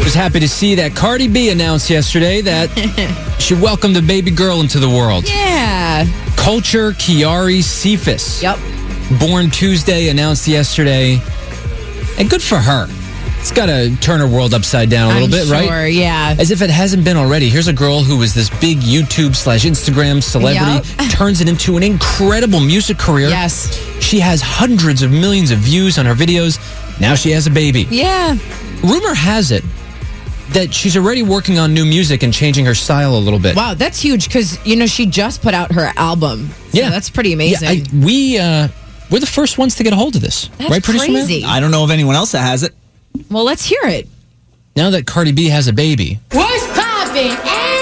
was happy to see that Cardi B announced yesterday that she welcomed a baby girl into the world. Yeah. Culture Kiari Cephas. Yep. Born Tuesday, announced yesterday. And good for her. It's got to turn her world upside down a little bit, right? Sure, yeah. As if it hasn't been already. Here's a girl who was this big YouTube/Instagram celebrity, turns it into an incredible music career. Yes. She has hundreds of millions of views on her videos. Now she has a baby. Yeah. Rumor has it that she's already working on new music and changing her style a little bit. Wow, that's huge because, she just put out her album. So Yeah. that's pretty amazing. Yeah, we're the first ones to get a hold of this. That's right, producer man? crazy. I don't know of anyone else that has it. Well, let's hear it. Now that Cardi B has a baby. What's poppin'?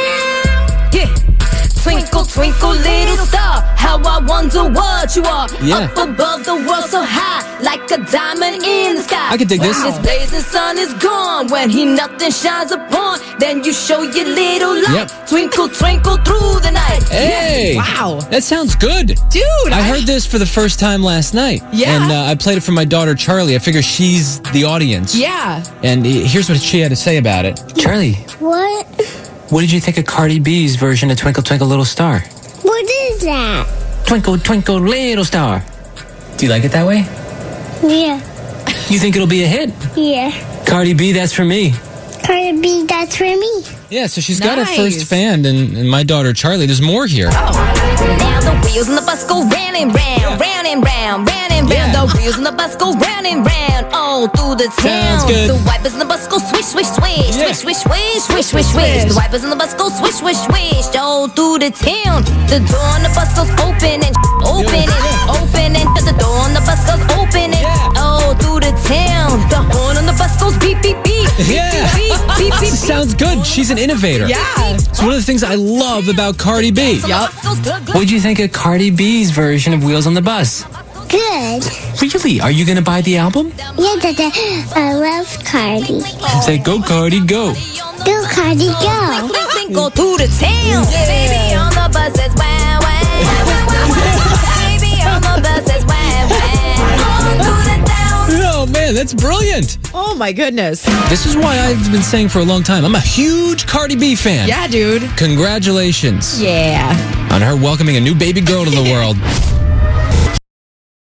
Yeah. Twinkle, twinkle, little star, how I wonder what you are. Yeah. Up above the world so high, like a diamond in the sky. I could dig this. When this blazing sun is gone, when nothing shines upon, then you show your little light. Yep. Twinkle, twinkle through the night. Hey! Wow. That sounds good. Dude, I heard this for the first time last night. Yeah. And I played it for my daughter, Charlie. I figure she's the audience. Yeah. And here's what she had to say about it. Charlie, What? what did you think of Cardi B's version of Twinkle Twinkle Little Star? What is that? Twinkle Twinkle Little Star. Do you like it that way? Yeah. You think it'll be a hit? Yeah. Cardi B, that's for me. Cardi B, that's for me. Yeah, so she's got her Nice. first fan, and my daughter, Charlie. There's more here. Now the wheels on the bus go round and round, round and round, round and round. Yeah. The wheels on the bus go round and round, all through the town. Sounds good. The wipers on the bus go swish, swish, swish, Yeah. swish, swish, swish, swish, swish, swish. The wipers on the bus go swish, swish, swish, all through the town. The door on the bus goes open and open and open and the door on the bus goes open and all through the town. The horn on the bus goes beep, beep, beep. Yeah. Beep, beep, beep, beep. Sounds good. She's an innovator. Yeah. It's one of the things I love about Cardi B. Yup. What'd you think of Cardi B's version of Wheels on the Bus? Good. Really? Are you going to buy the album? Yeah, Dada. I love Cardi. Say, go, Cardi, go. Go, Cardi, go. Go through the town. Baby on the bus says wow, wow. Baby on the bus says wow, wow. Going through the town. Oh, man, that's brilliant. Oh, my goodness. This is why I've been saying for a long time, I'm a huge Cardi B fan. Yeah, dude. Congratulations Yeah. on her welcoming a new baby girl to the world.